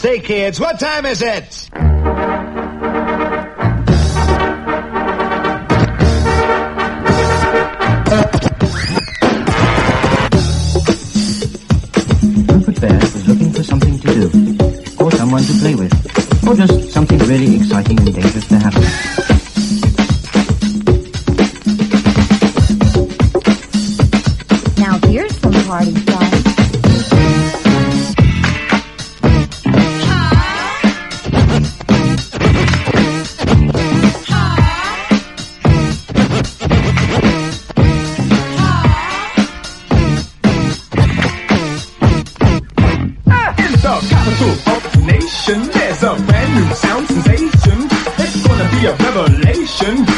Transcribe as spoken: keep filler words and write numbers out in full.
Say, kids, what time is it? Rupert Bear was looking for something to do, or someone to play with, or just something really exciting and dangerous to happen. Now here's some party fun. There's a brand new sound sensation. It's gonna be a revelation.